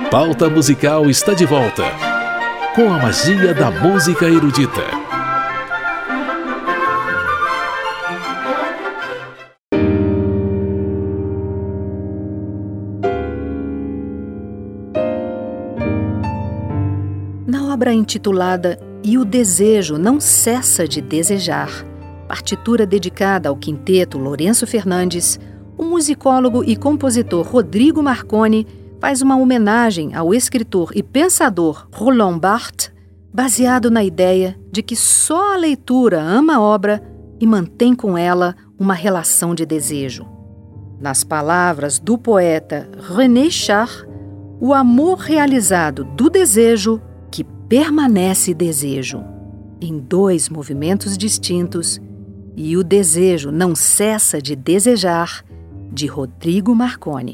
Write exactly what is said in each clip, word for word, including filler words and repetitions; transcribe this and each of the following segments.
Pauta Musical está de volta, com a magia da música erudita. Na obra intitulada E o Desejo Não Cessa de Desejar, partitura dedicada ao quinteto Lourenço Fernandes, o musicólogo e compositor Rodrigo Marconi faz uma homenagem ao escritor e pensador Roland Barthes, baseado na ideia de que só a leitura ama a obra e mantém com ela uma relação de desejo. Nas palavras do poeta René Char, o amor realizado do desejo que permanece desejo, em dois movimentos distintos, e o desejo não cessa de desejar, de Rodrigo Marconi.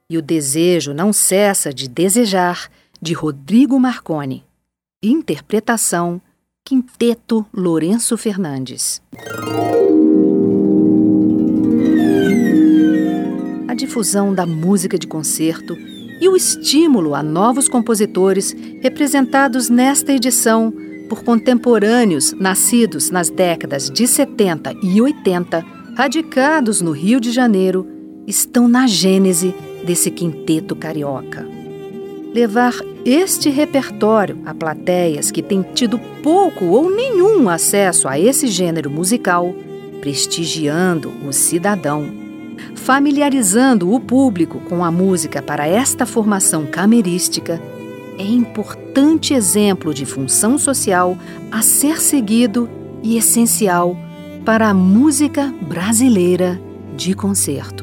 e o desejo não cessa de desejar, de Rodrigo Marconi. Interpretação: Quinteto Lourenço Fernandes. A difusão da música de concerto e o estímulo a novos compositores representados nesta edição por contemporâneos nascidos nas décadas de setenta e oitenta, radicados no Rio de Janeiro, estão na gênese desse quinteto carioca. Levar este repertório a plateias que têm tido pouco ou nenhum acesso a esse gênero musical, prestigiando o cidadão, familiarizando o público com a música para esta formação camerística, é importante exemplo de função social a ser seguido e essencial para a música brasileira de concerto.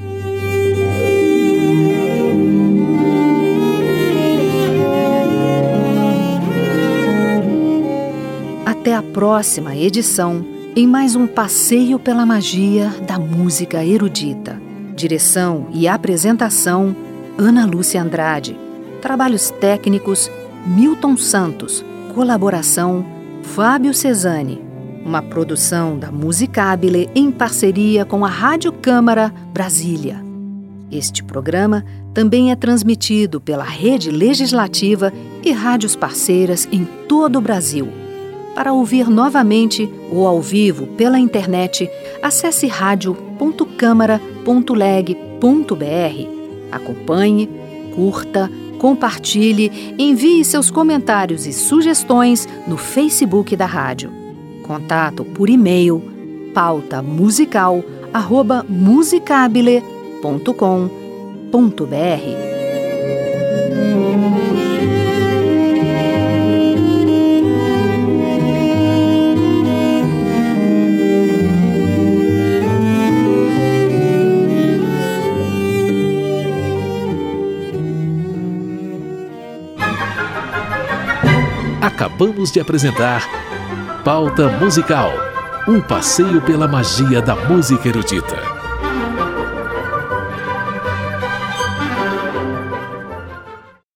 Até a próxima edição, em mais um passeio pela magia da música erudita. Direção e apresentação: Ana Lúcia Andrade. Trabalhos técnicos: Milton Santos. Colaboração: Fábio Cesani. Uma produção da Musicabile em parceria com a Rádio Câmara Brasília. Este programa também é transmitido pela Rede Legislativa e rádios parceiras em todo o Brasil. Para ouvir novamente ou ao vivo pela internet, acesse rádio ponto câmara ponto leg ponto br. Acompanhe, curta, compartilhe, envie seus comentários e sugestões no Facebook da rádio. Contato por e-mail pauta musical arroba musicabile ponto com ponto br. Acabamos de apresentar Pauta Musical, um passeio pela magia da música erudita.